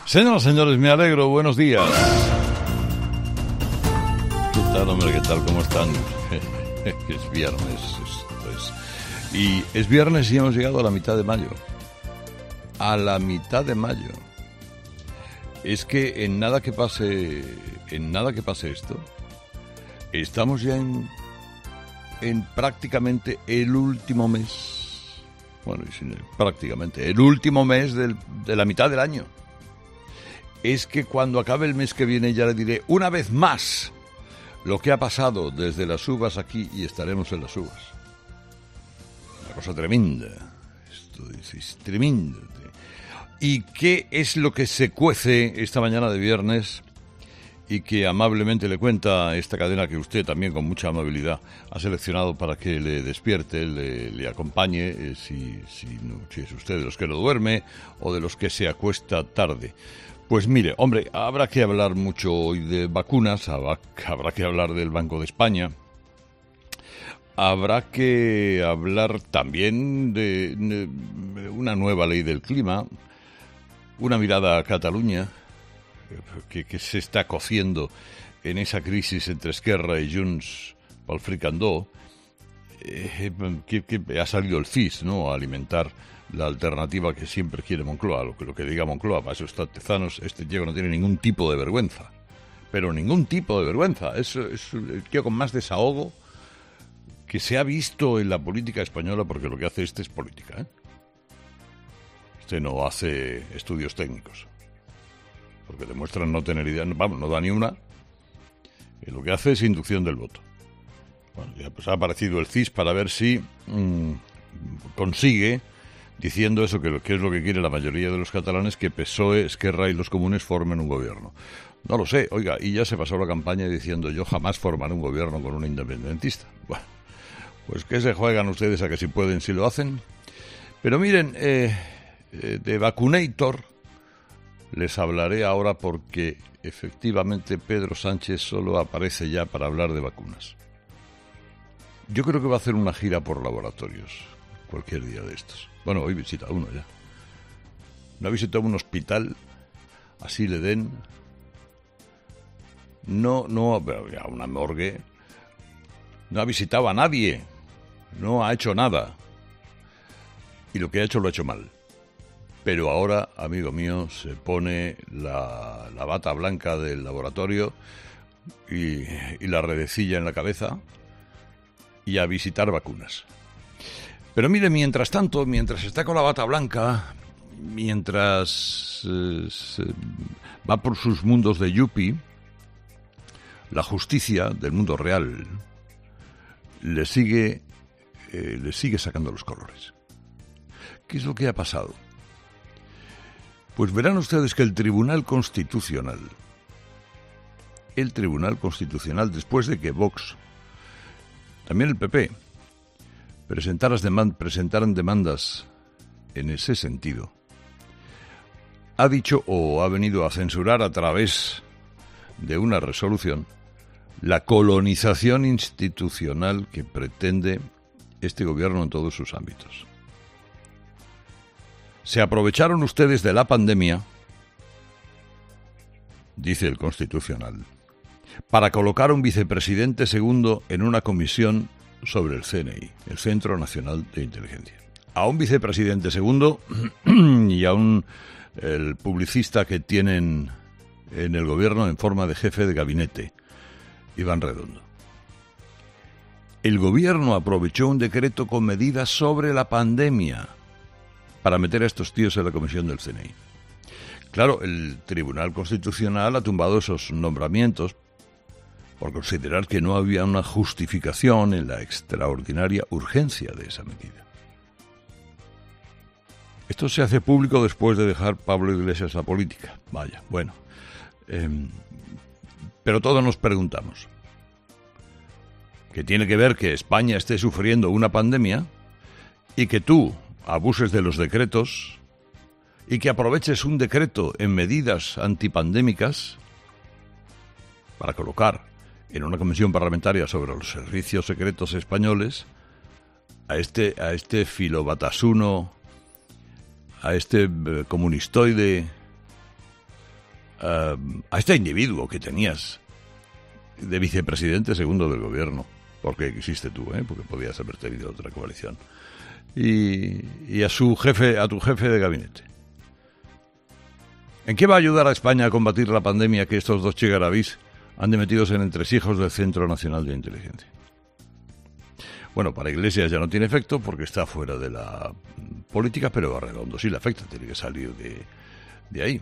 Señoras y señores, me alegro, buenos días. ¿Qué tal, hombre? ¿Qué tal? ¿Cómo están? Es viernes, y es viernes y hemos llegado a la mitad de mayo. A la mitad de mayo. Es que en nada que pase esto, estamos ya en prácticamente el último mes. Bueno, prácticamente el último mes de la mitad del año. Es que cuando acabe el mes que viene ya le diré una vez más lo que ha pasado desde las uvas aquí y estaremos en las uvas. Una cosa tremenda. Esto es tremendo. ¿Y qué es lo que se cuece esta mañana de viernes y que amablemente le cuenta esta cadena que usted también con mucha amabilidad ha seleccionado para que le despierte, le acompañe, si es usted de los que no duerme o de los que se acuesta tarde? Pues mire, hombre, habrá que hablar mucho hoy de vacunas, habrá que hablar del Banco de España, habrá que hablar también de una nueva ley del clima, una mirada a Cataluña, que se está cociendo en esa crisis entre Esquerra y Junts pel fricandó, que ha salido el CIS, ¿no?, a alimentar la alternativa que siempre quiere Moncloa, lo que diga Moncloa. Para eso está Tezanos. Este tío no tiene ningún tipo de vergüenza, pero ningún tipo de vergüenza. Es el tío con más desahogo que se ha visto en la política española, porque lo que hace es política, ¿eh? Este no hace estudios técnicos, porque demuestran no tener idea, vamos, no da ni una, y lo que hace es inducción del voto. Bueno, ya pues ha aparecido el CIS para ver si consigue, diciendo eso, que es lo que quiere la mayoría de los catalanes, que PSOE, Esquerra y los comunes formen un gobierno. No lo sé, oiga, y ya se pasó la campaña diciendo: yo jamás formaré un gobierno con un independentista. Bueno, pues ¿qué se juegan ustedes a que si pueden, si lo hacen? Pero miren, de Vacunator les hablaré ahora, porque efectivamente Pedro Sánchez solo aparece ya para hablar de vacunas. Yo creo que va a hacer una gira por laboratorios cualquier día de estos. Bueno, hoy visita uno ya. No ha visitado un hospital, así le den. No, ya una morgue. No ha visitado a nadie. No ha hecho nada. Y lo que ha hecho lo ha hecho mal. Pero ahora, amigo mío, se pone la bata blanca del laboratorio y la redecilla en la cabeza y a visitar vacunas. Pero mire, mientras tanto, mientras está con la bata blanca, mientras va por sus mundos de yuppie, la justicia del mundo real le sigue sacando los colores. ¿Qué es lo que ha pasado? Pues verán ustedes que el Tribunal Constitucional, después de que Vox, también el PP, presentaran demandas en ese sentido, ha dicho o ha venido a censurar a través de una resolución la colonización institucional que pretende este gobierno en todos sus ámbitos. Se aprovecharon ustedes de la pandemia, dice el Constitucional, para colocar a un vicepresidente segundo en una comisión sobre el CNI, el Centro Nacional de Inteligencia. A un vicepresidente segundo y a el publicista que tienen en el gobierno en forma de jefe de gabinete, Iván Redondo. El gobierno aprovechó un decreto con medidas sobre la pandemia para meter a estos tíos en la comisión del CNI. Claro, el Tribunal Constitucional ha tumbado esos nombramientos por considerar que no había una justificación en la extraordinaria urgencia de esa medida. Esto se hace público después de dejar Pablo Iglesias la política. Vaya, bueno. Pero todos nos preguntamos, ¿qué tiene que ver que España esté sufriendo una pandemia y que tú abuses de los decretos y que aproveches un decreto en medidas antipandémicas para colocar en una comisión parlamentaria sobre los servicios secretos españoles a este filobatasuno, a este comunistoide a este individuo que tenías de vicepresidente segundo del gobierno, porque quisiste tú, porque podías haber tenido otra coalición, y a tu jefe de gabinete. ¿En qué va a ayudar a España a combatir la pandemia que estos dos chigarabís han de metidos en entresijos del Centro Nacional de Inteligencia? Bueno, para Iglesias ya no tiene efecto porque está fuera de la política, pero a Redondo sí le afecta, tiene que salir de ahí.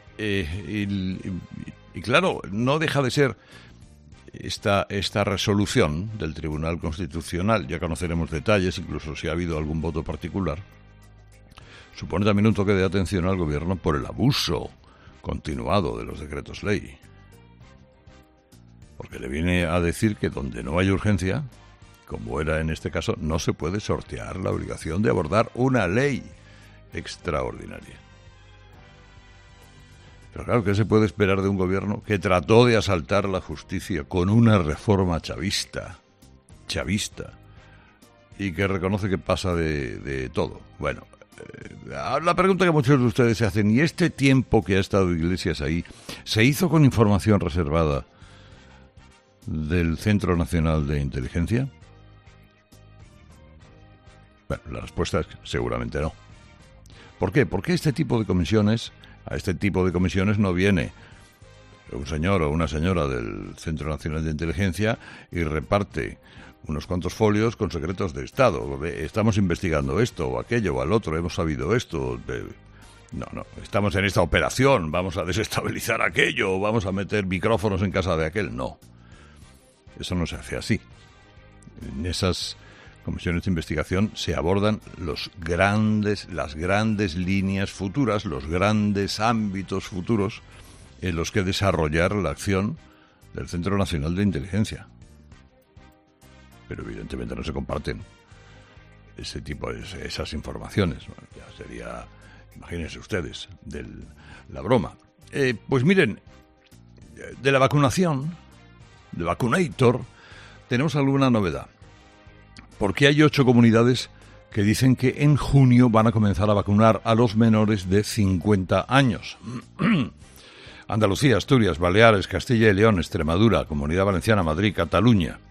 Y claro, no deja de ser esta resolución del Tribunal Constitucional, ya conoceremos detalles, incluso si ha habido algún voto particular, supone también un toque de atención al gobierno por el abuso continuado de los decretos ley. Porque le viene a decir que donde no hay urgencia, como era en este caso, no se puede sortear la obligación de abordar una ley extraordinaria. Pero claro, ¿qué se puede esperar de un gobierno que trató de asaltar la justicia con una reforma chavista, y que reconoce que pasa de todo? Bueno, la pregunta que muchos de ustedes se hacen, ¿y este tiempo que ha estado Iglesias ahí, se hizo con información reservada del Centro Nacional de Inteligencia? Bueno, la respuesta es que seguramente no. ¿Por qué? Porque a este tipo de comisiones no viene un señor o una señora del Centro Nacional de Inteligencia y reparte unos cuantos folios con secretos de Estado. Estamos investigando esto o aquello o al otro, hemos sabido esto. No, estamos en esta operación, vamos a desestabilizar aquello, vamos a meter micrófonos en casa de aquel. No, eso no se hace así. En esas comisiones de investigación se abordan las grandes líneas futuras, los grandes ámbitos futuros en los que desarrollar la acción del Centro Nacional de Inteligencia. Pero evidentemente no se comparten esas informaciones. Bueno, ya sería, imagínense ustedes, la broma. Pues miren, de la vacunación, de Vacunator, tenemos alguna novedad. Porque hay 8 comunidades que dicen que en junio van a comenzar a vacunar a los menores de 50 años. Andalucía, Asturias, Baleares, Castilla y León, Extremadura, Comunidad Valenciana, Madrid, Cataluña.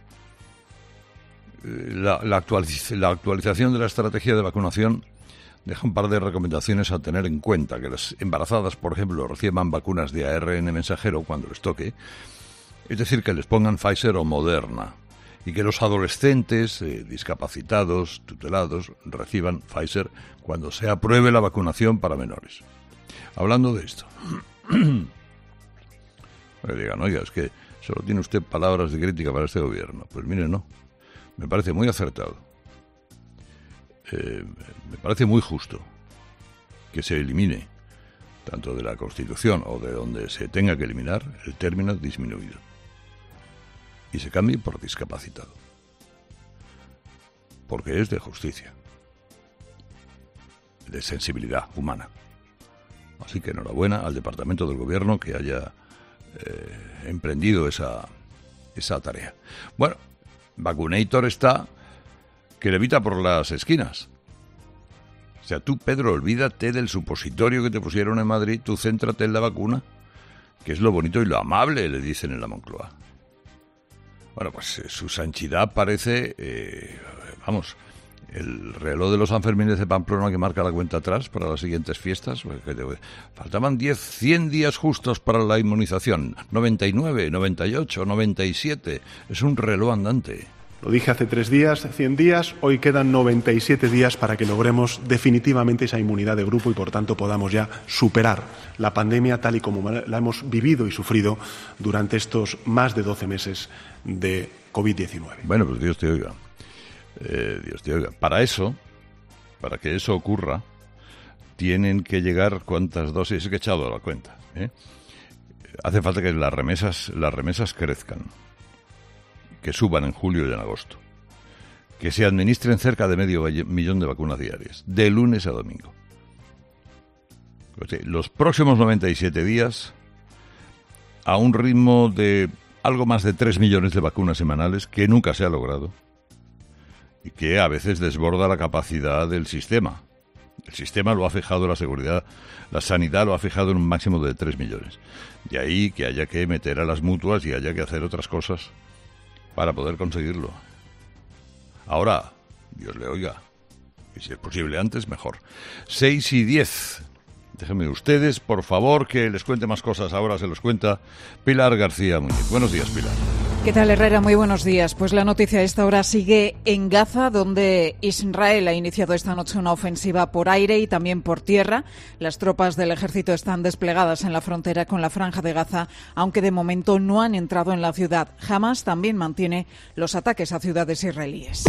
La actualización de la estrategia de vacunación deja un par de recomendaciones a tener en cuenta. Que las embarazadas, por ejemplo, reciban vacunas de ARN mensajero cuando les toque. Es decir, que les pongan Pfizer o Moderna. Y que los adolescentes, discapacitados, tutelados, reciban Pfizer cuando se apruebe la vacunación para menores. Hablando de esto, me digan, oiga, es que solo tiene usted palabras de crítica para este gobierno. Pues mire, no, me parece muy acertado. Me parece muy justo que se elimine, tanto de la Constitución o de donde se tenga que eliminar, el término disminuido. Y se cambie por discapacitado. Porque es de justicia. De sensibilidad humana. Así que enhorabuena al Departamento del Gobierno que haya emprendido esa tarea. Bueno, Vacunator está que levita por las esquinas. O sea, tú, Pedro, olvídate del supositorio que te pusieron en Madrid, tú céntrate en la vacuna, que es lo bonito y lo amable, le dicen en la Moncloa. Bueno, pues su sanchidad parece, el reloj de los Sanfermines de Pamplona que marca la cuenta atrás para las siguientes fiestas. Faltaban 100 días justos para la inmunización. 99, 98, 97. Es un reloj andante. Lo dije hace 3 días, 100 días, hoy quedan 97 días para que logremos definitivamente esa inmunidad de grupo y por tanto podamos ya superar la pandemia tal y como la hemos vivido y sufrido durante estos más de 12 meses de COVID-19. Bueno, pues Dios te oiga. Dios te oiga. Para que eso ocurra, tienen que llegar ¿cuántas dosis? Es que he echado la cuenta. Hace falta que las remesas crezcan. Que suban en julio y en agosto, que se administren cerca de 500.000 de vacunas diarias, de lunes a domingo. Los próximos 97 días, a un ritmo de algo más de 3 millones de vacunas semanales, que nunca se ha logrado, y que a veces desborda la capacidad del sistema. El sistema lo ha fijado, la seguridad, la sanidad lo ha fijado en un máximo de 3 millones. De ahí que haya que meter a las mutuas y haya que hacer otras cosas para poder conseguirlo. Ahora, Dios le oiga, y si es posible antes, mejor. 6:10. Déjenme ustedes, por favor, que les cuente más cosas. Ahora se los cuenta Pilar García Muñiz. Buenos días, Pilar. ¿Qué tal, Herrera? Muy buenos días. Pues la noticia a esta hora sigue en Gaza, donde Israel ha iniciado esta noche una ofensiva por aire y también por tierra. Las tropas del ejército están desplegadas en la frontera con la Franja de Gaza, aunque de momento no han entrado en la ciudad. Hamás también mantiene los ataques a ciudades israelíes.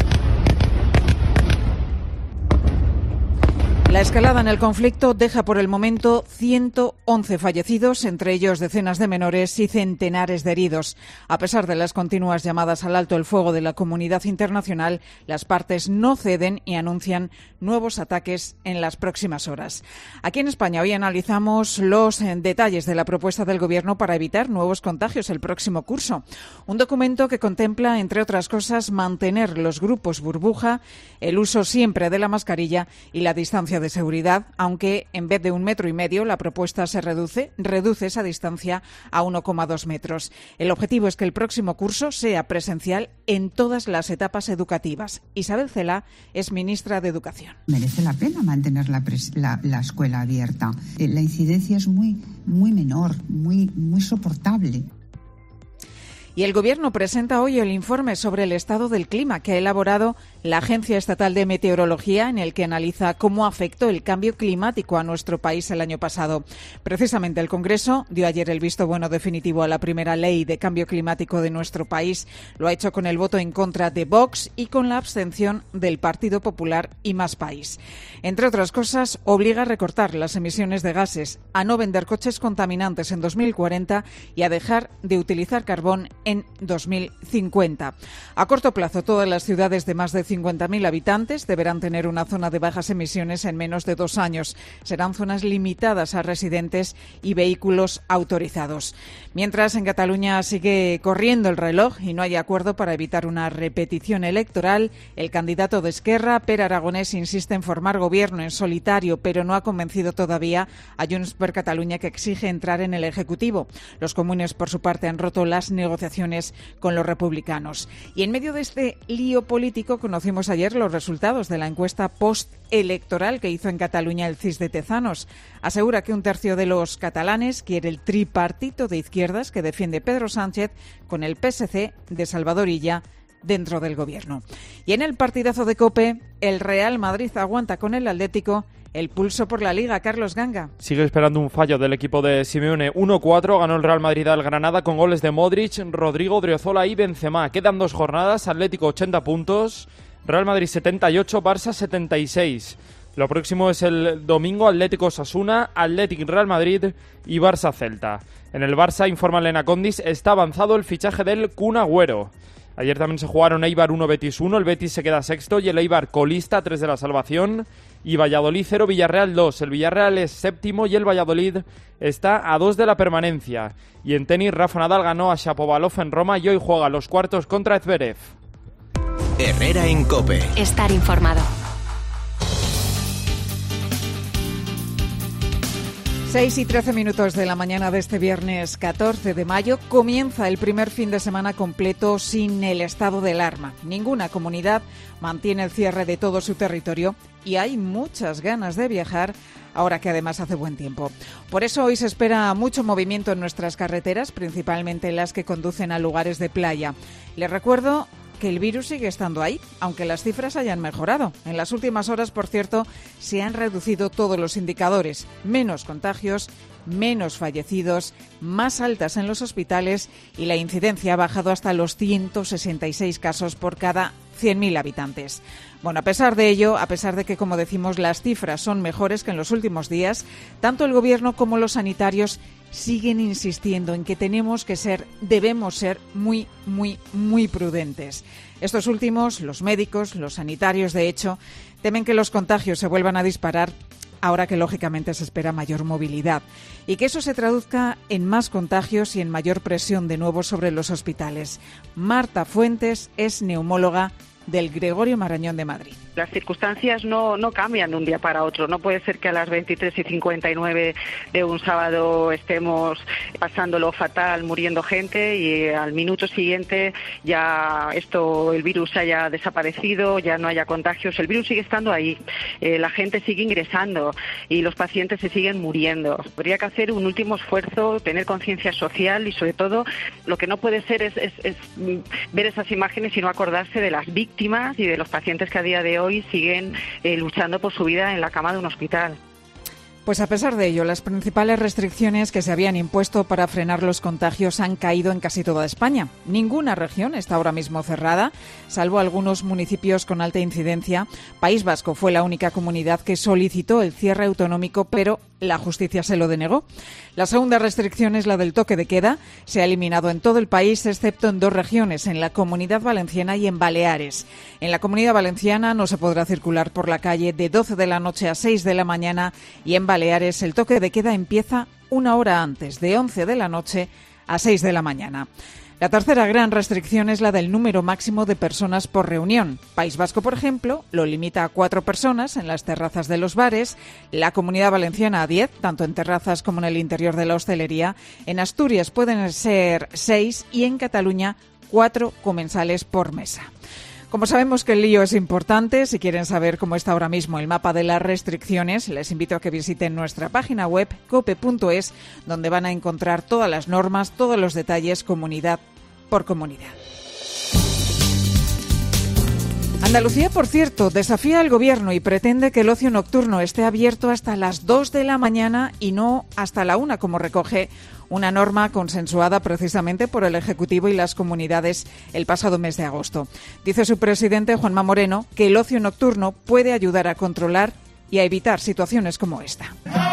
La escalada en el conflicto deja por el momento 111 fallecidos, entre ellos decenas de menores y centenares de heridos. A pesar de las continuas llamadas al alto el fuego de la comunidad internacional, las partes no ceden y anuncian nuevos ataques en las próximas horas. Aquí en España hoy analizamos los detalles de la propuesta del Gobierno para evitar nuevos contagios el próximo curso. Un documento que contempla, entre otras cosas, mantener los grupos burbuja, el uso siempre de la mascarilla y la distancia de seguridad, aunque en vez de 1,5 metros, la propuesta se reduce esa distancia a 1,2 metros. El objetivo es que el próximo curso sea presencial en todas las etapas educativas. Isabel Celaá es ministra de Educación. Merece la pena mantener la escuela abierta. La incidencia es muy menor, muy soportable. Y el Gobierno presenta hoy el informe sobre el estado del clima que ha elaborado la Agencia Estatal de Meteorología, en el que analiza cómo afectó el cambio climático a nuestro país el año pasado. Precisamente el Congreso dio ayer el visto bueno definitivo a la primera ley de cambio climático de nuestro país. Lo ha hecho con el voto en contra de Vox y con la abstención del Partido Popular y Más País. Entre otras cosas, obliga a recortar las emisiones de gases, a no vender coches contaminantes en 2040 y a dejar de utilizar carbón en 2050. A corto plazo, todas las ciudades de más de 50.000 habitantes deberán tener una zona de bajas emisiones en menos de 2 años. Serán zonas limitadas a residentes y vehículos autorizados. Mientras, en Cataluña sigue corriendo el reloj y no hay acuerdo para evitar una repetición electoral. El candidato de Esquerra, Pere Aragonès, insiste en formar gobierno en solitario, pero no ha convencido todavía a Junts per Catalunya, que exige entrar en el Ejecutivo. Los comunes, por su parte, han roto las negociaciones con los republicanos. Y en medio de este lío político, conocimos ayer los resultados de la encuesta postelectoral que hizo en Cataluña el CIS de Tezanos. Asegura que 1/3 de los catalanes quiere el tripartito de izquierdas que defiende Pedro Sánchez, con el PSC de Salvador Illa dentro del Gobierno. Y en el partidazo de COPE, el Real Madrid aguanta con el Atlético el pulso por la Liga. Carlos Ganga. Sigue esperando un fallo del equipo de Simeone. 1-4 ganó el Real Madrid al Granada con goles de Modric, Rodrigo, Odriozola y Benzema. Quedan 2 jornadas, Atlético 80 puntos, Real Madrid 78, Barça 76. Lo próximo es el domingo, Atlético Osasuna, Atlético Real Madrid y Barça Celta. En el Barça, informa Elena Condis, está avanzado el fichaje del Kun Agüero. Ayer también se jugaron Eibar 1, Betis 1, el Betis se queda sexto y el Eibar colista, 3 de la salvación, y Valladolid 0, Villarreal 2. El Villarreal es séptimo y el Valladolid está a 2 de la permanencia. Y en tenis, Rafa Nadal ganó a Shapovalov en Roma y hoy juega los cuartos contra Zverev. Herrera en COPE. Estar informado. 6:13 de la mañana de este viernes 14 de mayo comienza el primer fin de semana completo sin el estado de alarma. Ninguna comunidad mantiene el cierre de todo su territorio y hay muchas ganas de viajar, ahora que además hace buen tiempo. Por eso hoy se espera mucho movimiento en nuestras carreteras, principalmente las que conducen a lugares de playa. Les recuerdo que el virus sigue estando ahí, aunque las cifras hayan mejorado. En las últimas horas, por cierto, se han reducido todos los indicadores. Menos contagios, menos fallecidos, más altas en los hospitales y la incidencia ha bajado hasta los 166 casos por cada 100.000 habitantes. Bueno, a pesar de ello, a pesar de que, como decimos, las cifras son mejores que en los últimos días, tanto el Gobierno como los sanitarios siguen insistiendo en que debemos ser muy, muy, muy prudentes. Estos últimos, los médicos, los sanitarios, de hecho, temen que los contagios se vuelvan a disparar ahora que lógicamente se espera mayor movilidad y que eso se traduzca en más contagios y en mayor presión de nuevo sobre los hospitales. Marta Fuentes es neumóloga del Gregorio Marañón de Madrid. Las circunstancias no cambian de un día para otro. No puede ser que a las 23:59 de un sábado estemos pasándolo fatal, muriendo gente, y al minuto siguiente ya el virus haya desaparecido, ya no haya contagios. El virus sigue estando ahí, la gente sigue ingresando y los pacientes se siguen muriendo. Habría que hacer un último esfuerzo, tener conciencia social, y sobre todo lo que no puede ser es ver esas imágenes y no acordarse de las víctimas y de los pacientes que a día de hoy siguen luchando por su vida en la cama de un hospital. Pues a pesar de ello, las principales restricciones que se habían impuesto para frenar los contagios han caído en casi toda España. Ninguna región está ahora mismo cerrada, salvo algunos municipios con alta incidencia. País Vasco fue la única comunidad que solicitó el cierre autonómico, pero la justicia se lo denegó. La segunda restricción es la del toque de queda. Se ha eliminado en todo el país, excepto en 2 regiones, en la Comunidad Valenciana y en Baleares. En la Comunidad Valenciana no se podrá circular por la calle de 12 de la noche a 6 de la mañana, y en Baleares el toque de queda empieza 1 hora antes, de 11 de la noche a 6 de la mañana. La tercera gran restricción es la del número máximo de personas por reunión. País Vasco, por ejemplo, lo limita a 4 personas en las terrazas de los bares, la Comunidad Valenciana a 10, tanto en terrazas como en el interior de la hostelería. En Asturias pueden ser 6 y en Cataluña 4 comensales por mesa. Como sabemos que el lío es importante, si quieren saber cómo está ahora mismo el mapa de las restricciones, les invito a que visiten nuestra página web cope.es, donde van a encontrar todas las normas, todos los detalles, comunidad por comunidad. Andalucía, por cierto, desafía al Gobierno y pretende que el ocio nocturno esté abierto hasta las 2 de la mañana y no hasta la 1, como recoge una norma consensuada precisamente por el Ejecutivo y las comunidades el pasado mes de agosto. Dice su presidente, Juanma Moreno, que el ocio nocturno puede ayudar a controlar y a evitar situaciones como esta.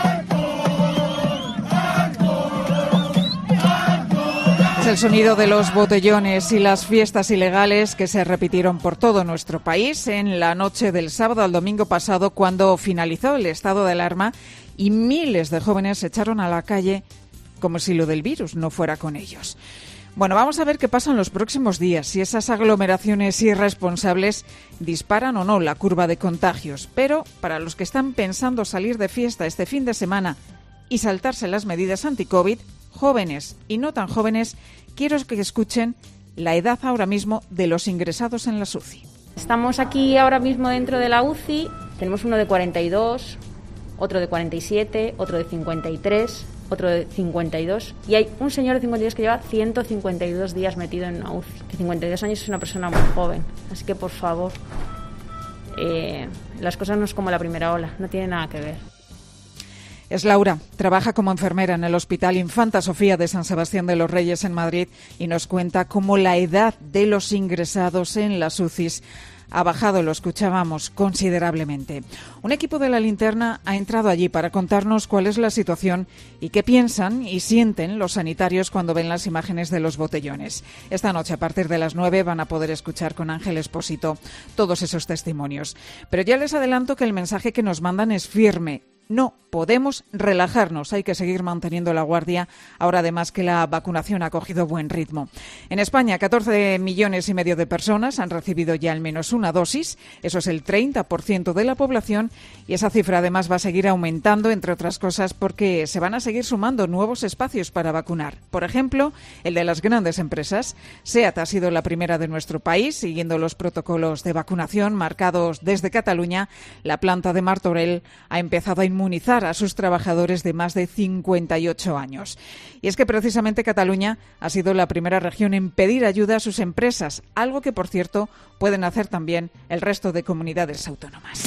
Es el sonido de los botellones y las fiestas ilegales que se repitieron por todo nuestro país en la noche del sábado al domingo pasado, cuando finalizó el estado de alarma y miles de jóvenes se echaron a la calle como si lo del virus no fuera con ellos. Bueno, vamos a ver qué pasa en los próximos días, si esas aglomeraciones irresponsables disparan o no la curva de contagios. Pero para los que están pensando salir de fiesta este fin de semana y saltarse las medidas anti-COVID, jóvenes y no tan jóvenes, quiero que escuchen la edad ahora mismo de los ingresados en la UCI. Estamos aquí ahora mismo dentro de la UCI, tenemos uno de 42, otro de 47, otro de 53, otro de 52, y hay un señor de 52 que lleva 152 días metido en una UCI. De 52 años es una persona muy joven, así que por favor, las cosas no es como la primera ola, no tiene nada que ver. Es Laura, trabaja como enfermera en el Hospital Infanta Sofía de San Sebastián de los Reyes en Madrid y nos cuenta cómo la edad de los ingresados en las UCIs ha bajado, lo escuchábamos, considerablemente. Un equipo de La Linterna ha entrado allí para contarnos cuál es la situación y qué piensan y sienten los sanitarios cuando ven las imágenes de los botellones. Esta noche, a partir de las 9, van a poder escuchar con Ángel Espósito todos esos testimonios. Pero ya les adelanto que el mensaje que nos mandan es firme. No podemos relajarnos, hay que seguir manteniendo la guardia, ahora además que la vacunación ha cogido buen ritmo. En España, 14,5 millones de personas han recibido ya al menos una dosis, eso es el 30% de la población, y esa cifra además va a seguir aumentando, entre otras cosas, porque se van a seguir sumando nuevos espacios para vacunar. Por ejemplo, el de las grandes empresas. SEAT ha sido la primera de nuestro país, siguiendo los protocolos de vacunación marcados desde Cataluña. La planta de Martorell ha empezado a inmunizar a sus trabajadores de más de 58 años. Y es que precisamente Cataluña ha sido la primera región en pedir ayuda a sus empresas, algo que, por cierto, pueden hacer también el resto de comunidades autónomas.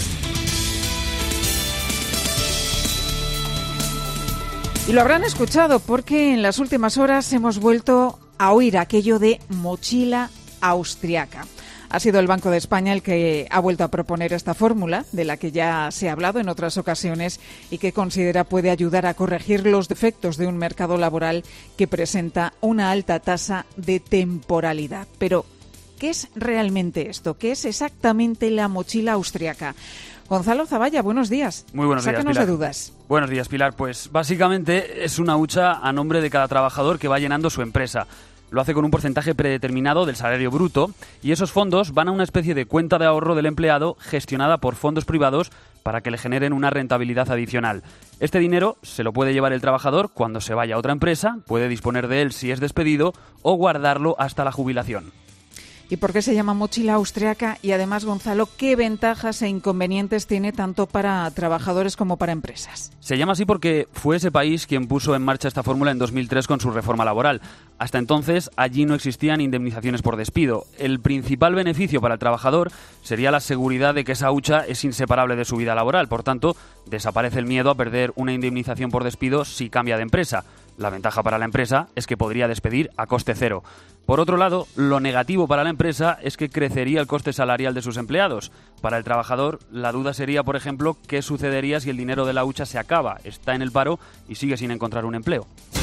Y lo habrán escuchado porque en las últimas horas hemos vuelto a oír aquello de mochila austriaca. Ha sido el Banco de España el que ha vuelto a proponer esta fórmula, de la que ya se ha hablado en otras ocasiones y que considera puede ayudar a corregir los defectos de un mercado laboral que presenta una alta tasa de temporalidad. Pero, ¿qué es realmente esto? ¿Qué es exactamente la mochila austriaca? Gonzalo Zavalla, buenos días. Muy buenos días, Sácanos Pilar. de dudas. Buenos días, Pilar. Pues básicamente es una hucha a nombre de cada trabajador que va llenando su empresa. Lo hace con un porcentaje predeterminado del salario bruto y esos fondos van a una especie de cuenta de ahorro del empleado gestionada por fondos privados para que le generen una rentabilidad adicional. Este dinero se lo puede llevar el trabajador cuando se vaya a otra empresa, puede disponer de él si es despedido o guardarlo hasta la jubilación. ¿Y por qué se llama mochila austriaca? Y además, Gonzalo, ¿qué ventajas e inconvenientes tiene tanto para trabajadores como para empresas? Se llama así porque fue ese país quien puso en marcha esta fórmula en 2003 con su reforma laboral. Hasta entonces, allí no existían indemnizaciones por despido. El principal beneficio para el trabajador sería la seguridad de que esa hucha es inseparable de su vida laboral. Por tanto, desaparece el miedo a perder una indemnización por despido si cambia de empresa. La ventaja para la empresa es que podría despedir a coste cero. Por otro lado, lo negativo para la empresa es que crecería el coste salarial de sus empleados. Para el trabajador, la duda sería, por ejemplo, qué sucedería si el dinero de la hucha se acaba, está en el paro y sigue sin encontrar un empleo.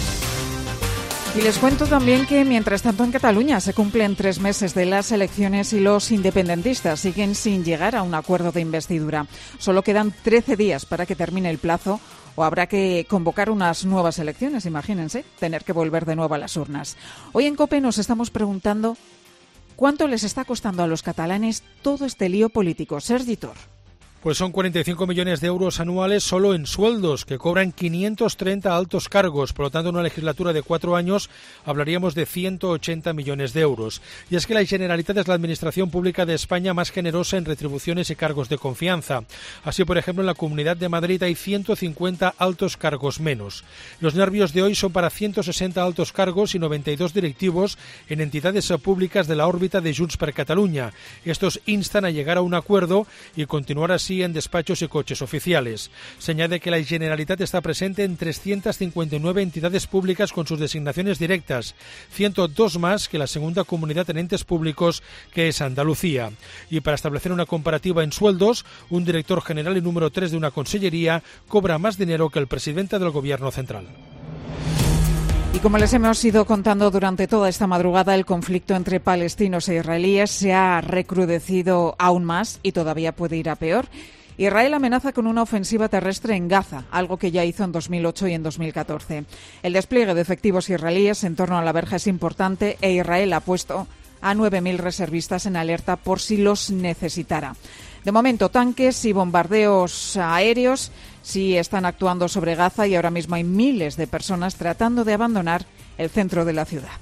Y les cuento también que, mientras tanto, en Cataluña se cumplen 3 meses de las elecciones y los independentistas siguen sin llegar a un acuerdo de investidura. Solo quedan 13 días para que termine el plazo o habrá que convocar unas nuevas elecciones, imagínense, tener que volver de nuevo a las urnas. Hoy en COPE nos estamos preguntando cuánto les está costando a los catalanes todo este lío político. Sergi Tor. Pues son 45 millones de euros anuales solo en sueldos, que cobran 530 altos cargos. Por lo tanto, en una legislatura de 4 años hablaríamos de 180 millones de euros. Y es que la Generalitat es la administración pública de España más generosa en retribuciones y cargos de confianza. Así, por ejemplo, en la Comunidad de Madrid hay 150 altos cargos menos. Los nervios de hoy son para 160 altos cargos y 92 directivos en entidades públicas de la órbita de Junts per Catalunya. Estos instan a llegar a un acuerdo y continuar así en despachos y coches oficiales. Se añade que la Generalitat está presente en 359 entidades públicas con sus designaciones directas, 102 más que la segunda comunidad en entes públicos, que es Andalucía. Y para establecer una comparativa en sueldos, un director general y número 3 de una consellería cobra más dinero que el presidente del Gobierno central. Y como les hemos ido contando durante toda esta madrugada, el conflicto entre palestinos e israelíes se ha recrudecido aún más y todavía puede ir a peor. Israel amenaza con una ofensiva terrestre en Gaza, algo que ya hizo en 2008 y en 2014. El despliegue de efectivos israelíes en torno a la verja es importante e Israel ha puesto a 9.000 reservistas en alerta por si los necesitara. De momento, tanques y bombardeos aéreos sí están actuando sobre Gaza y ahora mismo hay miles de personas tratando de abandonar el centro de la ciudad.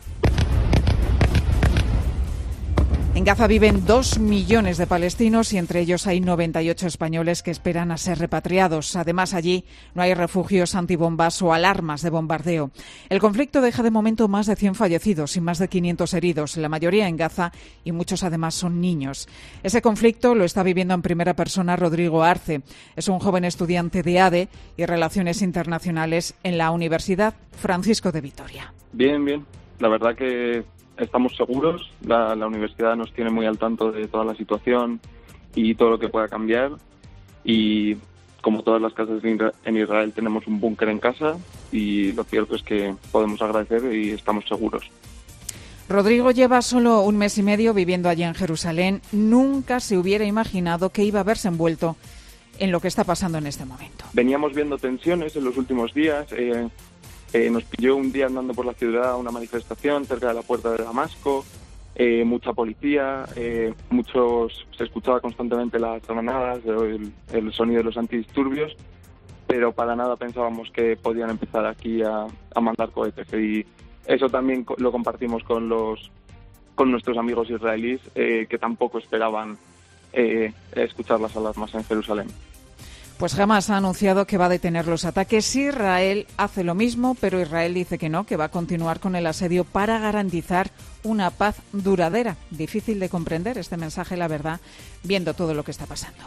En Gaza viven 2 millones de palestinos y entre ellos hay 98 españoles que esperan a ser repatriados. Además, allí no hay refugios antibombas o alarmas de bombardeo. El conflicto deja de momento más de 100 fallecidos y más de 500 heridos, la mayoría en Gaza y muchos además son niños. Ese conflicto lo está viviendo en primera persona Rodrigo Arce. Es un joven estudiante de ADE y Relaciones Internacionales en la Universidad Francisco de Vitoria. Bien, bien. La verdad que estamos seguros, la universidad nos tiene muy al tanto de toda la situación y todo lo que pueda cambiar y como todas las casas en Israel tenemos un búnker en casa y lo cierto es que podemos agradecer y estamos seguros. Rodrigo lleva solo 1 mes y medio viviendo allí en Jerusalén. Nunca se hubiera imaginado que iba a verse envuelto en lo que está pasando en este momento. Veníamos viendo tensiones en los últimos días. Nos pilló un día andando por la ciudad una manifestación cerca de la puerta de Damasco, mucha policía, se escuchaba constantemente las granadas, el sonido de los antidisturbios, pero para nada pensábamos que podían empezar aquí a mandar cohetes. Y eso también lo compartimos con nuestros amigos israelíes, que tampoco esperaban escuchar las alarmas en Jerusalén. Pues Hamas ha anunciado que va a detener los ataques. Israel hace lo mismo, pero Israel dice que no, que va a continuar con el asedio para garantizar una paz duradera. Difícil de comprender este mensaje, la verdad, viendo todo lo que está pasando.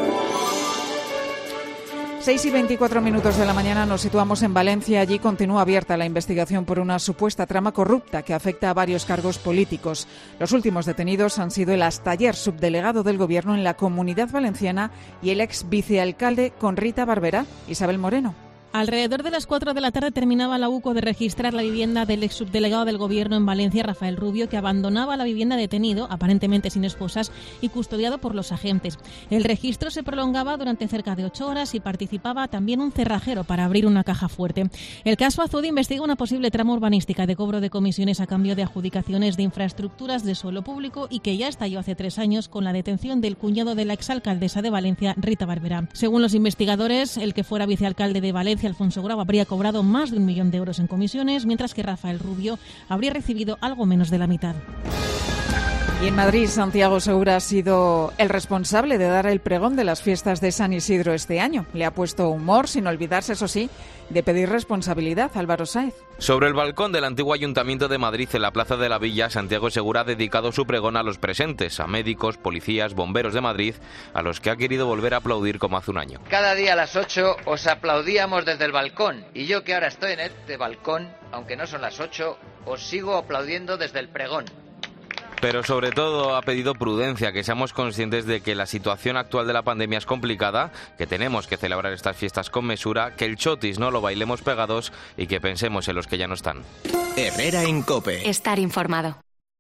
6:24 de la mañana nos situamos en Valencia. Allí continúa abierta la investigación por una supuesta trama corrupta que afecta a varios cargos políticos. Los últimos detenidos han sido el hasta ayer subdelegado del Gobierno en la Comunidad Valenciana y el ex vicealcalde con Rita Barberá, Isabel Moreno. Alrededor de las 4 de la tarde terminaba la UCO de registrar la vivienda del ex subdelegado del Gobierno en Valencia, Rafael Rubio, que abandonaba la vivienda detenido, aparentemente sin esposas, y custodiado por los agentes. El registro se prolongaba durante cerca de 8 horas y participaba también un cerrajero para abrir una caja fuerte. El caso Azudi investiga una posible trama urbanística de cobro de comisiones a cambio de adjudicaciones de infraestructuras de suelo público y que ya estalló hace 3 años con la detención del cuñado de la exalcaldesa de Valencia, Rita Barberá. Según los investigadores, el que fuera vicealcalde de Valencia, Alfonso Grau, habría cobrado más de 1 millón de euros en comisiones, mientras que Rafael Rubio habría recibido algo menos de la mitad. Y en Madrid, Santiago Segura ha sido el responsable de dar el pregón de las fiestas de San Isidro este año. Le ha puesto humor, sin olvidarse, eso sí, de pedir responsabilidad. Álvaro Sáez. Sobre el balcón del antiguo Ayuntamiento de Madrid, en la Plaza de la Villa, Santiago Segura ha dedicado su pregón a los presentes, a médicos, policías, bomberos de Madrid, a los que ha querido volver a aplaudir como hace un año. Cada día a las 8 os aplaudíamos desde el balcón, y yo que ahora estoy en este balcón, aunque no son las 8, os sigo aplaudiendo desde el pregón. Pero sobre todo ha pedido prudencia, que seamos conscientes de que la situación actual de la pandemia es complicada, que tenemos que celebrar estas fiestas con mesura, que el chotis no lo bailemos pegados y que pensemos en los que ya no están. Herrera en COPE. Estar informado.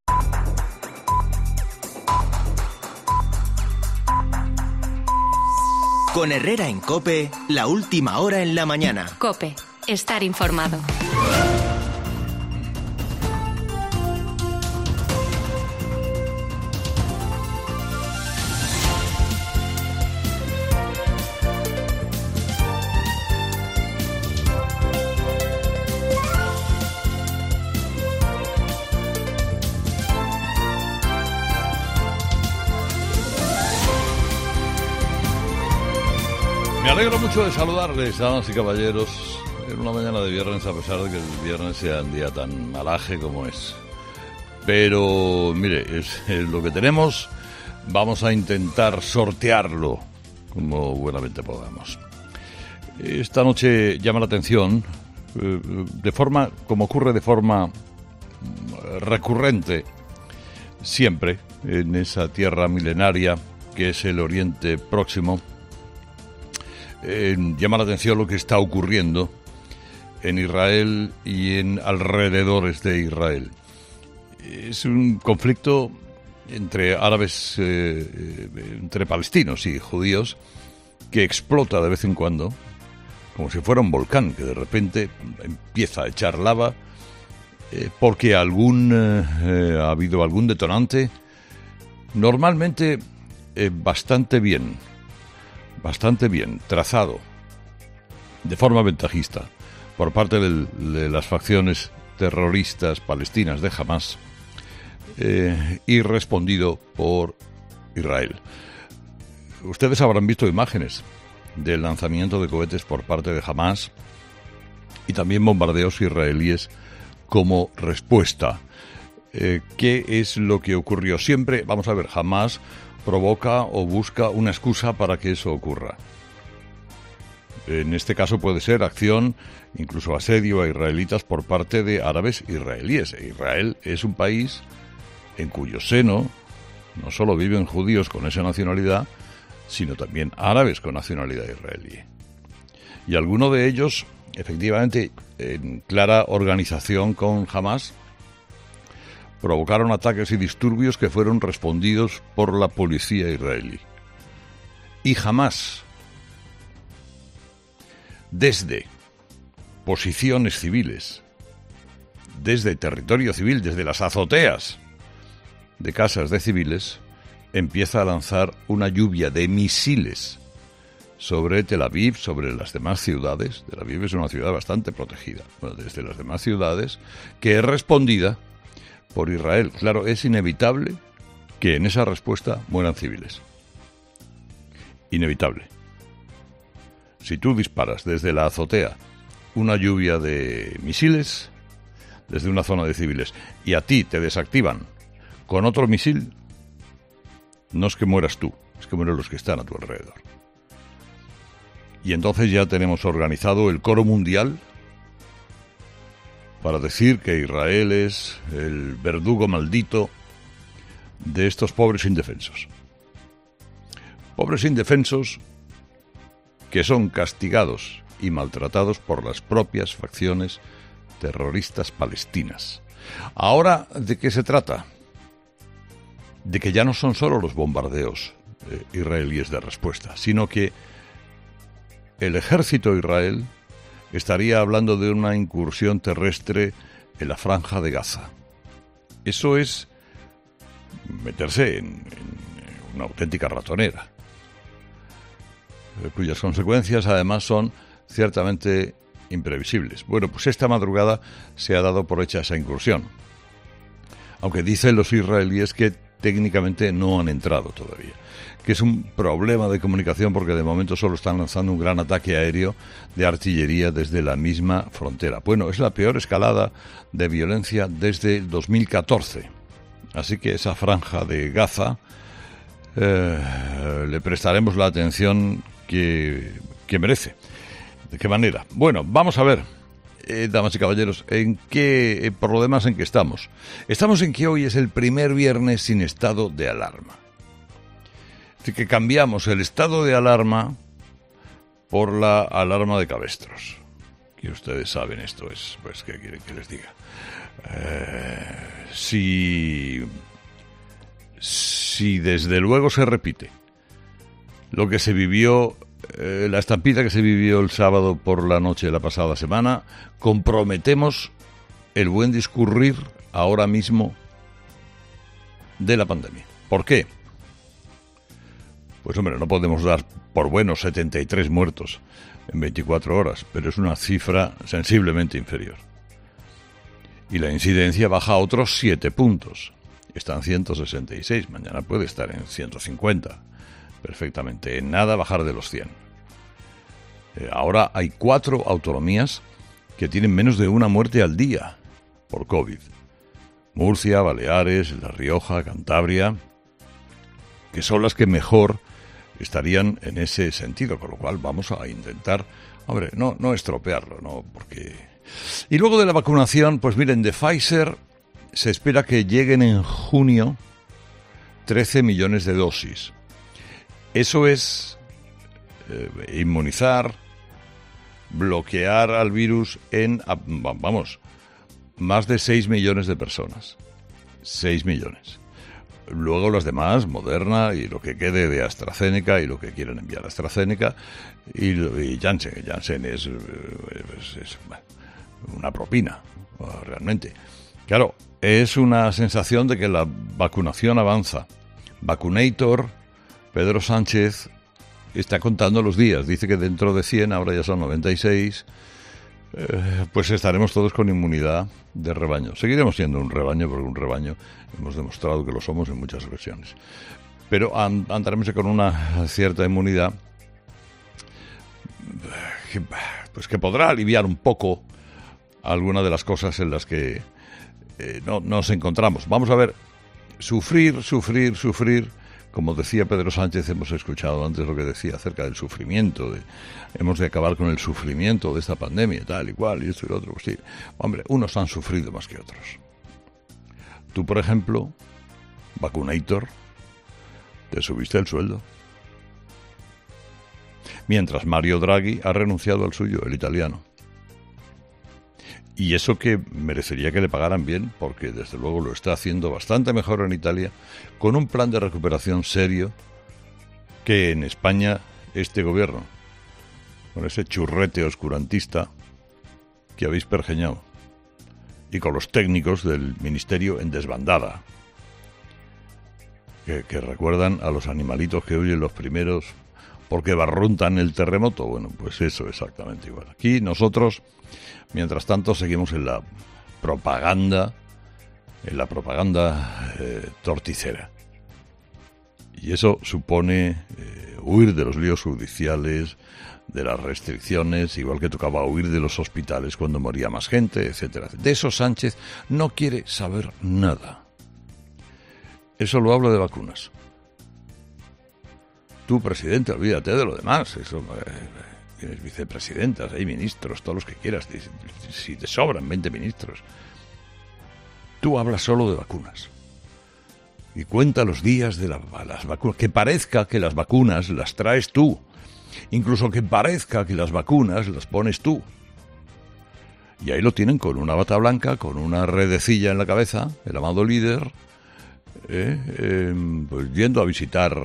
Con Herrera en COPE, la última hora en la mañana. COPE. Estar informado. Me alegro mucho de saludarles, damas y caballeros, en una mañana de viernes, a pesar de que el viernes sea un día tan malaje como es. Pero, mire, es lo que tenemos, vamos a intentar sortearlo como buenamente podamos. Esta noche llama la atención, como ocurre de forma recurrente siempre en esa tierra milenaria que es el Oriente Próximo. Llama la atención lo que está ocurriendo en Israel y en alrededores de Israel. Es un conflicto entre árabes, entre palestinos y judíos, que explota de vez en cuando, como si fuera un volcán, que de repente empieza a echar lava, porque ha habido algún detonante, normalmente bastante bien trazado, de forma ventajista, por parte de las facciones terroristas palestinas de Hamas, y respondido por Israel. Ustedes habrán visto imágenes del lanzamiento de cohetes por parte de Hamas y también bombardeos israelíes como respuesta. ¿Qué es lo que ocurrió? Siempre, vamos a ver, Hamas provoca o busca una excusa para que eso ocurra. En este caso puede ser acción, incluso asedio a israelitas por parte de árabes israelíes. Israel es un país en cuyo seno no solo viven judíos con esa nacionalidad, sino también árabes con nacionalidad israelí. Y alguno de ellos, efectivamente, en clara organización con Hamas, provocaron ataques y disturbios que fueron respondidos por la policía israelí. Y jamás, desde posiciones civiles, desde territorio civil, desde las azoteas de casas de civiles, empieza a lanzar una lluvia de misiles sobre Tel Aviv, sobre las demás ciudades. Tel Aviv es una ciudad bastante protegida, desde las demás ciudades, que es respondida por Israel. Claro, es inevitable que en esa respuesta mueran civiles. Inevitable. Si tú disparas desde la azotea una lluvia de misiles, desde una zona de civiles, y a ti te desactivan con otro misil, no es que mueras tú, es que mueren los que están a tu alrededor. Y entonces ya tenemos organizado el coro mundial para decir que Israel es el verdugo maldito de estos pobres indefensos. Pobres indefensos que son castigados y maltratados por las propias facciones terroristas palestinas. Ahora, ¿de qué se trata? De que ya no son solo los bombardeos israelíes de respuesta, sino que el ejército de Israel estaría hablando de una incursión terrestre en la Franja de Gaza. Eso es meterse en una auténtica ratonera, cuyas consecuencias además son ciertamente imprevisibles. Bueno, pues esta madrugada se ha dado por hecha esa incursión, aunque dicen los israelíes que técnicamente no han entrado todavía, que es un problema de comunicación porque de momento solo están lanzando un gran ataque aéreo de artillería desde la misma frontera. Bueno, es la peor escalada de violencia desde el 2014, así que esa franja de Gaza le prestaremos la atención que merece. ¿De qué manera? Bueno, vamos a ver, damas y caballeros, por lo demás, ¿en qué estamos? Estamos en que hoy es el primer viernes sin estado de alarma. Así que cambiamos el estado de alarma por la alarma de cabestros. Que ustedes saben esto es, pues, ¿qué quieren que les diga? Si desde luego se repite lo que se vivió, la estampida que se vivió el sábado por la noche de la pasada semana, comprometemos el buen discurrir ahora mismo de la pandemia. ¿Por qué? Pues hombre, no podemos dar por buenos 73 muertos en 24 horas, pero es una cifra sensiblemente inferior. Y la incidencia baja a otros 7 puntos. Está en 166, mañana puede estar en 150. Perfectamente, en nada bajar de los 100. Ahora hay 4 autonomías que tienen menos de una muerte al día por COVID. Murcia, Baleares, La Rioja, Cantabria, que son las que mejor estarían en ese sentido, con lo cual vamos a intentar, hombre, no estropearlo, ¿no? Porque... Y luego de la vacunación, pues miren, de Pfizer se espera que lleguen en junio 13 millones de dosis. Eso es inmunizar, bloquear al virus en, más de 6 millones de personas. 6 millones. Luego las demás, Moderna y lo que quede de AstraZeneca y lo que quieran enviar a AstraZeneca y Janssen. Janssen es una propina, realmente. Claro, es una sensación de que la vacunación avanza. Vacunator, Pedro Sánchez, está contando los días. Dice que dentro de 100, ahora ya son 96, pues estaremos todos con inmunidad de rebaño. Seguiremos siendo un rebaño, porque un rebaño hemos demostrado que lo somos en muchas ocasiones. Pero andaremos con una cierta inmunidad que podrá aliviar un poco algunas de las cosas en las que no nos encontramos. Vamos a ver, sufrir. Como decía Pedro Sánchez, hemos escuchado antes lo que decía acerca del sufrimiento, hemos de acabar con el sufrimiento de esta pandemia, tal y cual, y esto y lo otro. Pues sí, hombre, unos han sufrido más que otros. Tú, por ejemplo, Vacunator, te subiste el sueldo. Mientras Mario Draghi ha renunciado al suyo, el italiano. Y eso que merecería que le pagaran bien, porque desde luego lo está haciendo bastante mejor en Italia, con un plan de recuperación serio que en España este gobierno, con ese churrete oscurantista que habéis pergeñado, y con los técnicos del ministerio en desbandada, que recuerdan a los animalitos que huyen los primeros porque barruntan el terremoto. Bueno, pues eso exactamente igual. Aquí nosotros, mientras tanto, seguimos en la propaganda torticera. Y eso supone huir de los líos judiciales, de las restricciones, igual que tocaba huir de los hospitales cuando moría más gente, etcétera. De eso Sánchez no quiere saber nada. Eso lo hablo de vacunas. Tú, presidente, olvídate de lo demás. Eso, tienes vicepresidentas, hay ministros, todos los que quieras. Si te sobran 20 ministros. Tú hablas solo de vacunas. Y cuenta los días de las vacunas. Que parezca que las vacunas las traes tú. Incluso que parezca que las vacunas las pones tú. Y ahí lo tienen con una bata blanca, con una redecilla en la cabeza, el amado líder, pues yendo a visitar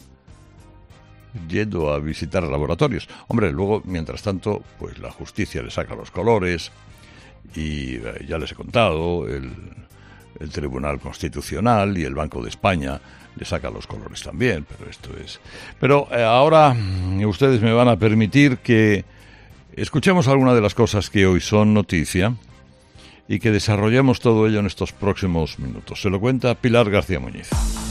laboratorios. Hombre, luego, mientras tanto, pues la justicia le saca los colores y ya les he contado, el Tribunal Constitucional y el Banco de España le saca los colores también, pero esto es... Pero ahora ustedes me van a permitir que escuchemos algunas de las cosas que hoy son noticia y que desarrollemos todo ello en estos próximos minutos. Se lo cuenta Pilar García Muñiz.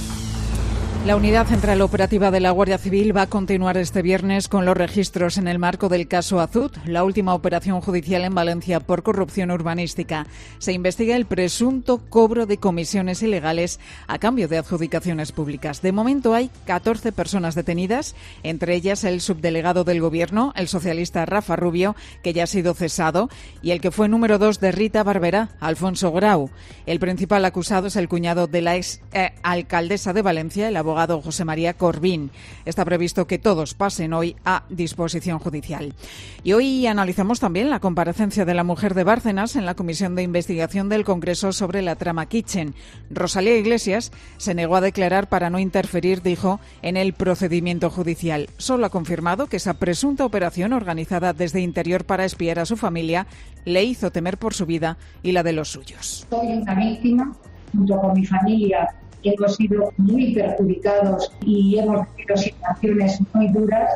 La Unidad Central Operativa de la Guardia Civil va a continuar este viernes con los registros en el marco del caso Azud, la última operación judicial en Valencia por corrupción urbanística. Se investiga el presunto cobro de comisiones ilegales a cambio de adjudicaciones públicas. De momento hay 14 personas detenidas, entre ellas el subdelegado del Gobierno, el socialista Rafa Rubio, que ya ha sido cesado, y el que fue número 2 de Rita Barberá, Alfonso Grau. El principal acusado es el cuñado de la ex alcaldesa de Valencia, el abogado José María Corbín. Está previsto que todos pasen hoy a disposición judicial. Y hoy analizamos también la comparecencia de la mujer de Bárcenas en la Comisión de Investigación del Congreso sobre la trama Kitchen. Rosalía Iglesias se negó a declarar para no interferir, dijo, en el procedimiento judicial. Solo ha confirmado que esa presunta operación organizada desde Interior para espiar a su familia le hizo temer por su vida y la de los suyos. Soy una víctima, junto con mi familia, hemos sido muy perjudicados y hemos vivido situaciones muy duras.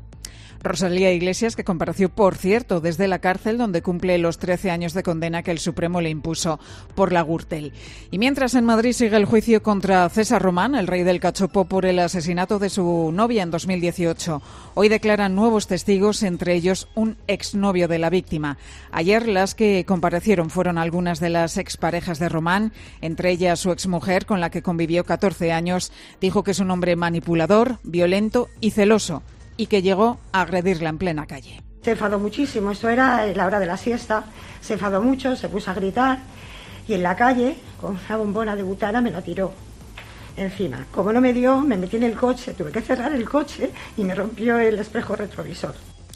Rosalía Iglesias, que compareció, por cierto, desde la cárcel donde cumple los 13 años de condena que el Supremo le impuso por la Gürtel. Y mientras en Madrid sigue el juicio contra César Román, el rey del cachopo, por el asesinato de su novia en 2018. Hoy declaran nuevos testigos, entre ellos un exnovio de la víctima. Ayer las que comparecieron fueron algunas de las exparejas de Román, entre ellas su exmujer, con la que convivió 14 años. Dijo que es un hombre manipulador, violento y celoso, y que llegó a agredirla en plena calle. Se enfadó muchísimo, esto era la hora de la siesta, se enfadó mucho, se puso a gritar y en la calle, con una bombona de butana, me la tiró encima. Como no me dio, me metí en el coche, tuve que cerrar el coche y me rompió el espejo retrovisor.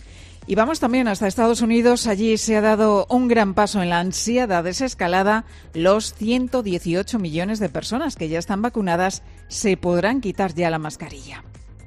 Y vamos también hasta Estados Unidos. Allí se ha dado un gran paso en la ansiada desescalada. Los 118 millones de personas que ya están vacunadas se podrán quitar ya la mascarilla.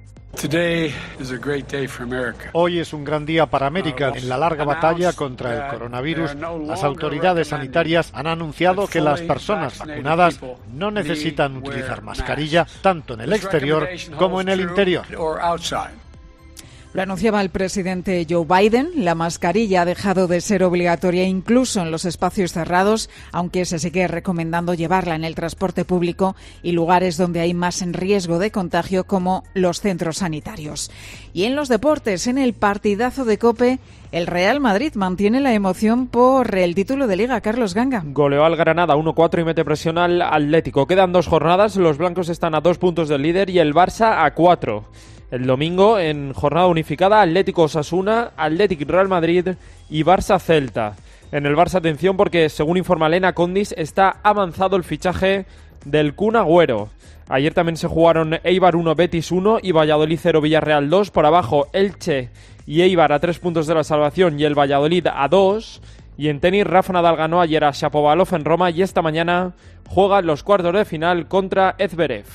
Hoy es un gran día para América. En la larga batalla contra el coronavirus, las autoridades sanitarias han anunciado que las personas vacunadas no necesitan utilizar mascarilla tanto en el exterior como en el interior. Lo anunciaba el presidente Joe Biden. La mascarilla ha dejado de ser obligatoria incluso en los espacios cerrados, aunque se sigue recomendando llevarla en el transporte público y lugares donde hay más en riesgo de contagio, como los centros sanitarios. Y en los deportes, en el partidazo de COPE, el Real Madrid mantiene la emoción por el título de Liga. Carlos Ganga. Goleó al Granada 1-4 y mete presión al Atlético. Quedan 2 jornadas, los blancos están a 2 puntos del líder y el Barça a 4. El domingo, en jornada unificada, Atlético Osasuna, Atlético Real Madrid y Barça Celta. En el Barça, atención, porque según informa Elena Condis, está avanzado el fichaje del Kun Agüero. Ayer también se jugaron Eibar 1, Betis 1 y Valladolid 0, Villarreal 2. Por abajo, Elche y Eibar a 3 puntos de la salvación y el Valladolid a 2. Y en tenis, Rafa Nadal ganó ayer a Shapovalov en Roma y esta mañana juega los cuartos de final contra Zverev.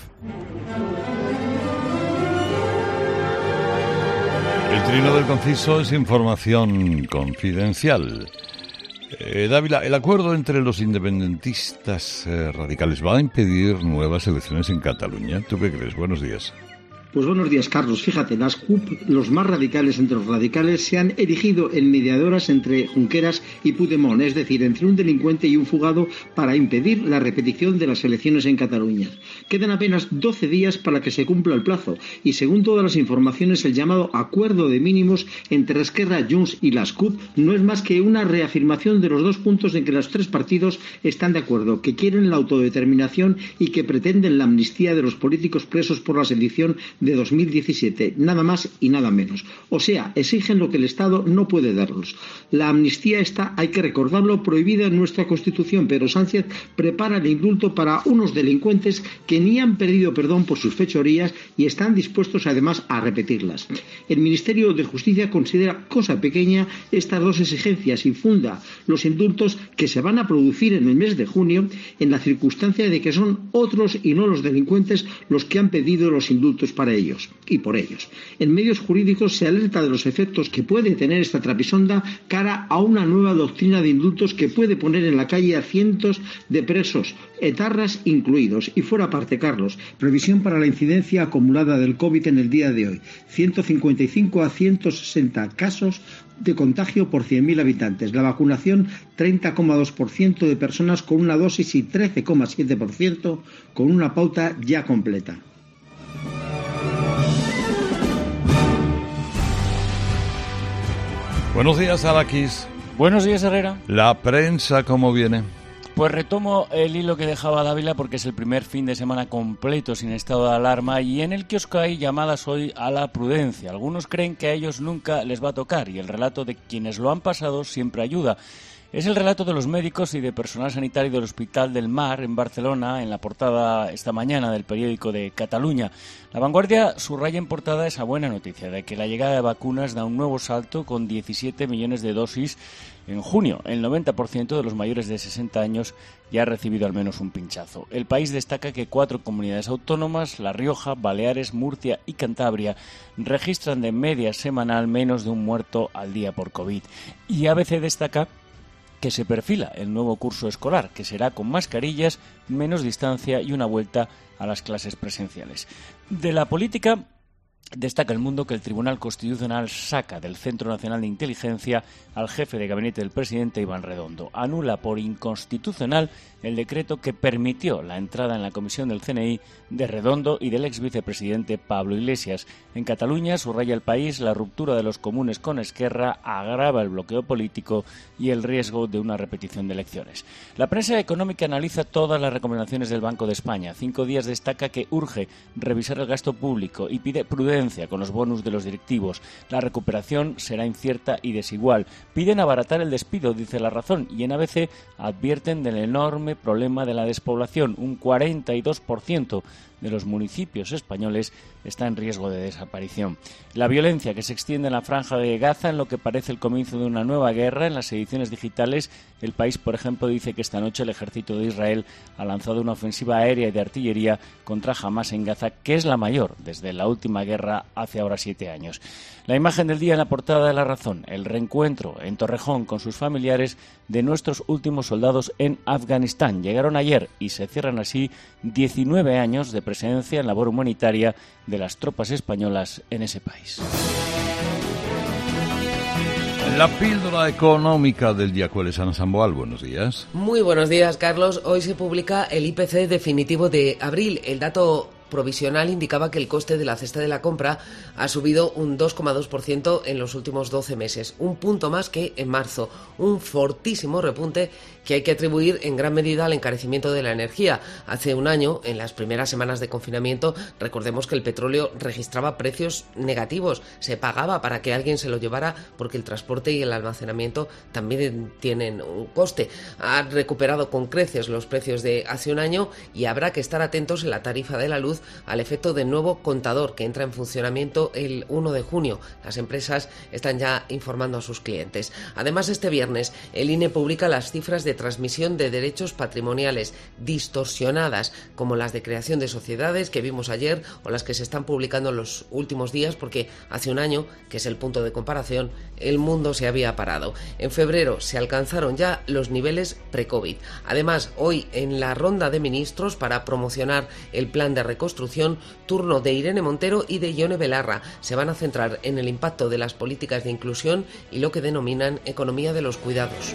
El trino del conciso es información confidencial. Dávila, el acuerdo entre los independentistas radicales va a impedir nuevas elecciones en Cataluña. ¿Tú qué crees? Buenos días. Pues buenos días, Carlos. Fíjate, las CUP, los más radicales entre los radicales, se han erigido en mediadoras entre Junqueras y Puigdemont, es decir, entre un delincuente y un fugado, para impedir la repetición de las elecciones en Cataluña. Quedan apenas 12 días para que se cumpla el plazo y, según todas las informaciones, el llamado acuerdo de mínimos entre Esquerra, Junts y las CUP no es más que una reafirmación de los 2 puntos en que los 3 partidos están de acuerdo, que quieren la autodeterminación y que pretenden la amnistía de los políticos presos por la sedición de 2017, nada más y nada menos. O sea, exigen lo que el Estado no puede darlos. La amnistía está, hay que recordarlo, prohibida en nuestra Constitución, pero Sánchez prepara el indulto para unos delincuentes que ni han pedido perdón por sus fechorías y están dispuestos además a repetirlas. El Ministerio de Justicia considera cosa pequeña estas dos exigencias y funda los indultos que se van a producir en el mes de junio en la circunstancia de que son otros y no los delincuentes los que han pedido los indultos para ellos y por ellos. En medios jurídicos se alerta de los efectos que puede tener esta trapisonda cara a una nueva doctrina de indultos que puede poner en la calle a cientos de presos, etarras incluidos. Y fuera parte, Carlos, previsión para la incidencia acumulada del COVID en el día de hoy: 155 a 160 casos de contagio por 100.000 habitantes. La vacunación, 30,2% de personas con una dosis y 13,7% con una pauta ya completa. Buenos días, Arakis. Buenos días, Herrera. ¿La prensa cómo viene? Pues retomo el hilo que dejaba Dávila porque es el primer fin de semana completo sin estado de alarma y en el kiosco hay llamadas hoy a la prudencia. Algunos creen que a ellos nunca les va a tocar y el relato de quienes lo han pasado siempre ayuda. Es el relato de los médicos y de personal sanitario del Hospital del Mar en Barcelona, en la portada esta mañana del periódico de Cataluña. La Vanguardia subraya en portada esa buena noticia de que la llegada de vacunas da un nuevo salto con 17 millones de dosis en junio. El 90% de los mayores de 60 años ya ha recibido al menos un pinchazo. El País destaca que 4 comunidades autónomas, La Rioja, Baleares, Murcia y Cantabria, registran de media semanal menos de un muerto al día por COVID. Y ABC destaca que se perfila el nuevo curso escolar, que será con mascarillas, menos distancia y una vuelta a las clases presenciales. De la política destaca El Mundo que el Tribunal Constitucional saca del Centro Nacional de Inteligencia al jefe de gabinete del presidente, Iván Redondo. Anula por inconstitucional el decreto que permitió la entrada en la comisión del CNI de Redondo y del ex vicepresidente Pablo Iglesias. En Cataluña, subraya El País, la ruptura de los comunes con Esquerra agrava el bloqueo político y el riesgo de una repetición de elecciones. La prensa económica analiza todas las recomendaciones del Banco de España. 5 Días destaca que urge revisar el gasto público y pide prudencia con los bonus de los directivos. La recuperación será incierta y desigual. Piden abaratar el despido, dice La Razón, y en ABC advierten del enorme problema de la despoblación. Un 42% de los municipios españoles está en riesgo de desaparición. La violencia que se extiende en la franja de Gaza, en lo que parece el comienzo de una nueva guerra. En las ediciones digitales, El País, por ejemplo, dice que esta noche el ejército de Israel ha lanzado una ofensiva aérea y de artillería contra Hamás en Gaza, que es la mayor desde la última guerra hace ahora 7 años. La imagen del día en la portada de La Razón: el reencuentro en Torrejón con sus familiares de nuestros últimos soldados en Afganistán. Llegaron ayer y se cierran así 19 años de presencia en labor humanitaria de las tropas españolas en ese país. La píldora económica del día. ¿Cuál es, Ana Samboal? Buenos días. Muy buenos días, Carlos. Hoy se publica el IPC definitivo de abril. El dato provisional indicaba que el coste de la cesta de la compra ha subido un 2,2% en los últimos 12 meses, un punto más que en marzo, un fortísimo repunte que hay que atribuir en gran medida al encarecimiento de la energía. Hace un año, en las primeras semanas de confinamiento, recordemos que el petróleo registraba precios negativos, se pagaba para que alguien se lo llevara porque el transporte y el almacenamiento también tienen un coste. Ha recuperado con creces los precios de hace un año y habrá que estar atentos en la tarifa de la luz al efecto del nuevo contador que entra en funcionamiento el 1 de junio. Las empresas están ya informando a sus clientes. Además, este viernes el INE publica las cifras de transmisión de derechos patrimoniales distorsionadas, como las de creación de sociedades que vimos ayer o las que se están publicando en los últimos días, porque hace un año, que es el punto de comparación, el mundo se había parado. En febrero se alcanzaron ya los niveles pre-COVID. Además, hoy en la ronda de ministros para promocionar el plan de reconstrucción, turno de Irene Montero y de Ione Belarra. Se van a centrar en el impacto de las políticas de inclusión y lo que denominan economía de los cuidados.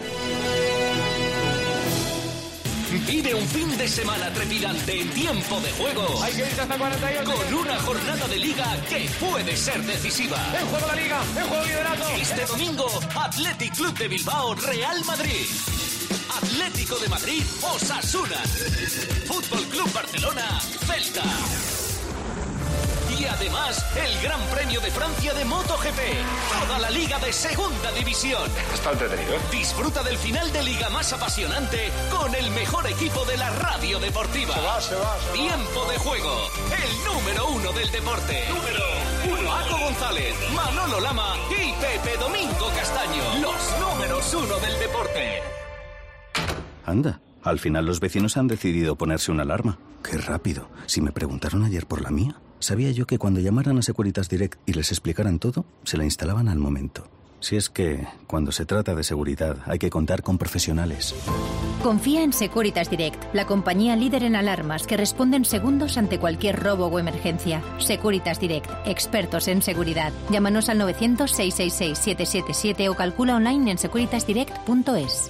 Vive un fin de semana trepidante en Tiempo de Juego. Hay que irse hasta 48. Con una jornada de Liga que puede ser decisiva. En juego la Liga, en juego liderato. Este domingo, Athletic Club de Bilbao, Real Madrid. Atlético de Madrid, Osasuna. Fútbol Club Barcelona, Celta. Y además, el Gran Premio de Francia de MotoGP. Toda la liga de segunda división. Está entretenido, ¿eh? Disfruta del final de liga más apasionante con el mejor equipo de la radio deportiva. Se va. Tiempo de juego. El número 1 del deporte. Número 1. Paco González, Manolo Lama y Pepe Domingo Castaño. Los números 1 del deporte. Anda, al final los vecinos han decidido ponerse una alarma. ¡Qué rápido! Si me preguntaron ayer por la mía, sabía yo que cuando llamaran a Securitas Direct y les explicaran todo, se la instalaban al momento. Si es que, cuando se trata de seguridad, hay que contar con profesionales. Confía en Securitas Direct, la compañía líder en alarmas que responde en segundos ante cualquier robo o emergencia. Securitas Direct, expertos en seguridad. Llámanos al 900-666-777 o calcula online en securitasdirect.es.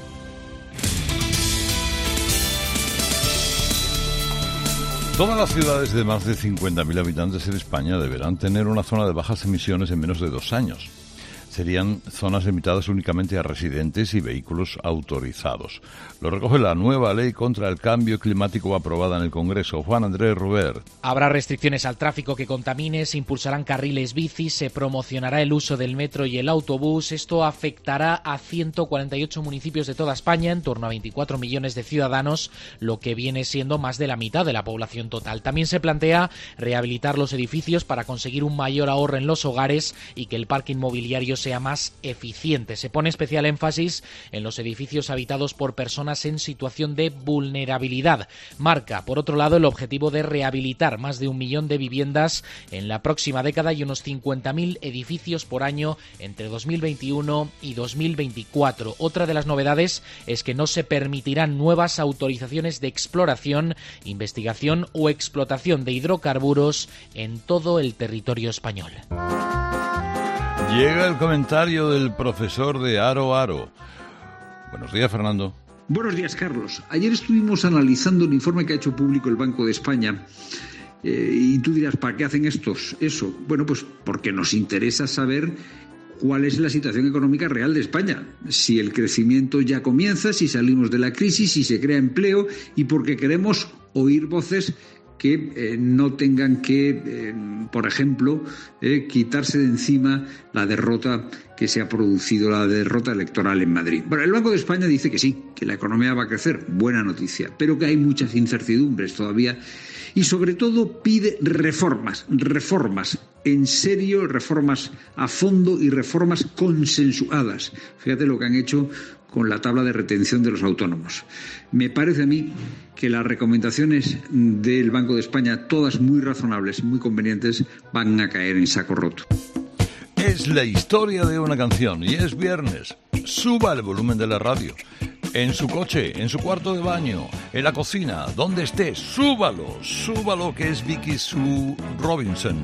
Todas las ciudades de más de 50.000 habitantes en España deberán tener una zona de bajas emisiones en menos de 2 años. Serían zonas limitadas únicamente a residentes y vehículos autorizados. Lo recoge la nueva ley contra el cambio climático aprobada en el Congreso. Juan Andrés Rubert. Habrá restricciones al tráfico que contamine, se impulsarán carriles bici, se promocionará el uso del metro y el autobús. Esto afectará a 148 municipios de toda España, en torno a 24 millones de ciudadanos, lo que viene siendo más de la mitad de la población total. También se plantea rehabilitar los edificios para conseguir un mayor ahorro en los hogares y que el parque inmobiliario sea más eficiente. Se pone especial énfasis en los edificios habitados por personas en situación de vulnerabilidad. Marca, por otro lado, el objetivo de rehabilitar más de 1 millón de viviendas en la próxima década y unos 50.000 edificios por año entre 2021 y 2024. Otra de las novedades es que no se permitirán nuevas autorizaciones de exploración, investigación o explotación de hidrocarburos en todo el territorio español. Llega el comentario del profesor de Aro Aro. Buenos días, Fernando. Buenos días, Carlos. Ayer estuvimos analizando el informe que ha hecho público el Banco de España. Y tú dirás, ¿para qué hacen eso? Bueno, pues porque nos interesa saber cuál es la situación económica real de España. Si el crecimiento ya comienza, si salimos de la crisis, si se crea empleo, y porque queremos oír voces que no tengan que, por ejemplo, quitarse de encima la derrota que se ha producido, la derrota electoral en Madrid. Bueno, el Banco de España dice que sí, que la economía va a crecer, buena noticia, pero que hay muchas incertidumbres todavía y sobre todo pide reformas en serio, reformas a fondo y reformas consensuadas. Fíjate lo que han hecho con la tabla de retención de los autónomos. Me parece a mí que las recomendaciones del Banco de España, todas muy razonables, muy convenientes, van a caer en saco roto. Es la historia de una canción y es viernes. Suba el volumen de la radio. En su coche, en su cuarto de baño, en la cocina, donde esté, súbalo, que es Vicky Sue Robinson.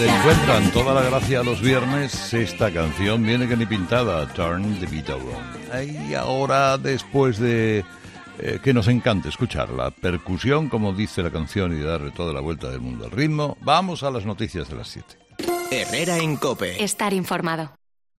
le encuentran toda la gracia a los viernes, esta canción viene que ni pintada, Turn the Beat Around. Y ahora, después de que nos encanta escuchar la percusión, como dice la canción, y darle toda la vuelta del mundo al ritmo, vamos a las noticias de las 7. Herrera en COPE. Estar informado.